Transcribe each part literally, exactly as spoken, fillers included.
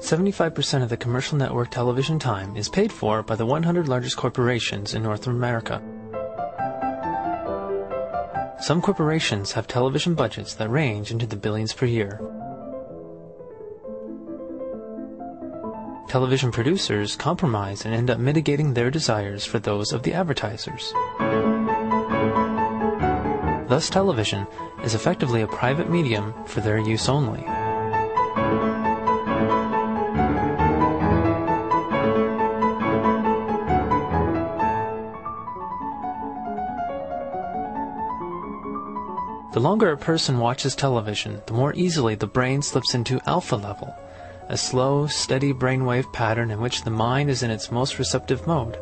seventy-five percent of the commercial network television time is paid for by the one hundred largest corporations in North America. Some corporations have television budgets that range into the billions per year. Television producers compromise and end up mitigating their desires for those of the advertisers. Thus, television is effectively a private medium for their use only. The longer a person watches television, the more easily the brain slips into alpha level, a slow, steady brainwave pattern in which the mind is in its most receptive mode.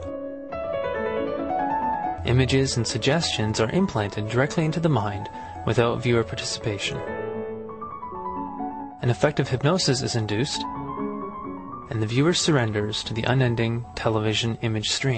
Images and suggestions are implanted directly into the mind without viewer participation. An effective hypnosis is induced, and the viewer surrenders to the unending television image stream.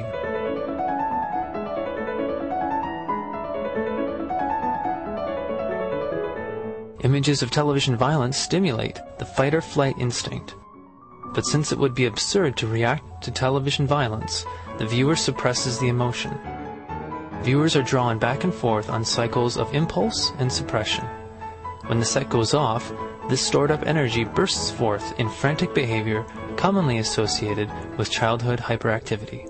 Images of television violence stimulate the fight-or-flight instinct. But since it would be absurd to react to television violence, the viewer suppresses the emotion. Viewers are drawn back and forth on cycles of impulse and suppression. When the set goes off, this stored-up energy bursts forth in frantic behavior commonly associated with childhood hyperactivity.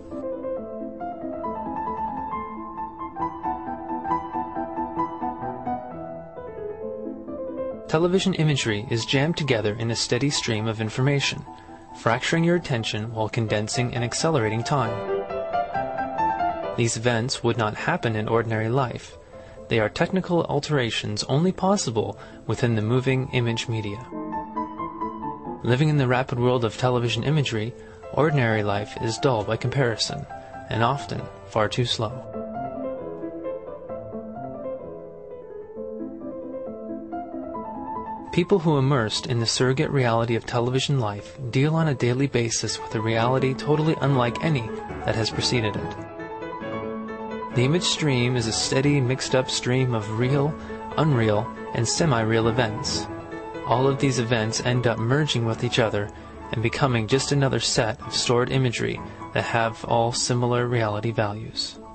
Television imagery is jammed together in a steady stream of information, fracturing your attention while condensing and accelerating time. These events would not happen in ordinary life. They are technical alterations only possible within the moving image media. Living in the rapid world of television imagery, ordinary life is dull by comparison, and often far too slow. People who immersed in the surrogate reality of television life deal on a daily basis with a reality totally unlike any that has preceded it. The image stream is a steady, mixed-up stream of real, unreal, and semi-real events. All of these events end up merging with each other and becoming just another set of stored imagery that have all similar reality values.